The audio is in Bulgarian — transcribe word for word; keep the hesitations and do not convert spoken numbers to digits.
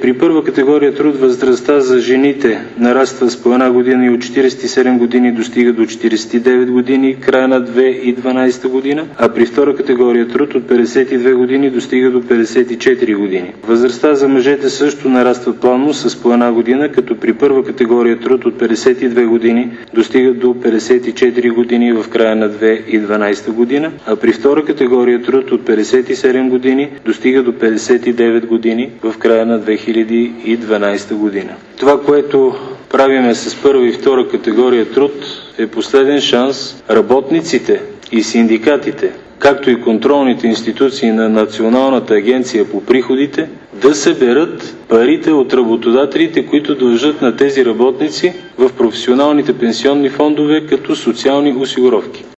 При първа категория труд възрастта за жените нараства с по една година и от четиридесет и седем години достига до четиридесет и девет години края на две хиляди и дванадесета година, а при втора категория труд от петдесет и две години достига до петдесет и четири години. Възрастта за мъжете също нараства плавно с по една година, като при първа категория труд от петдесет и две години достига до петдесет и четири години в края на две хиляди и дванадесета година, а при втора категория труд от петдесет и седем години достига до петдесет и девет години в края на две хиляди и дванадесета година. Това, което правиме с първа и втора категория труд, е последен шанс работниците и синдикатите, както и контролните институции на Националната агенция по приходите, да съберат парите от работодателите, които дължат на тези работници в професионалните пенсионни фондове като социални осигуровки.